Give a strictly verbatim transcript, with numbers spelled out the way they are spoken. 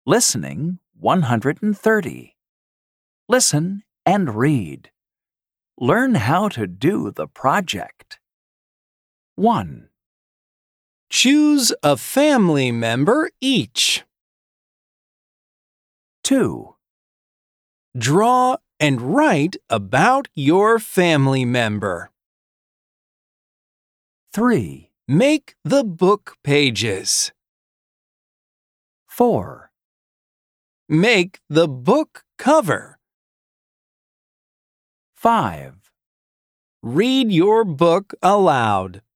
Listening one hundred thirty. Listen and read. Learn how to do the project. one. Choose a family member each. two. Draw and write about your family member. three. Make the book pages. four. Make the book cover. five. Read your book aloud.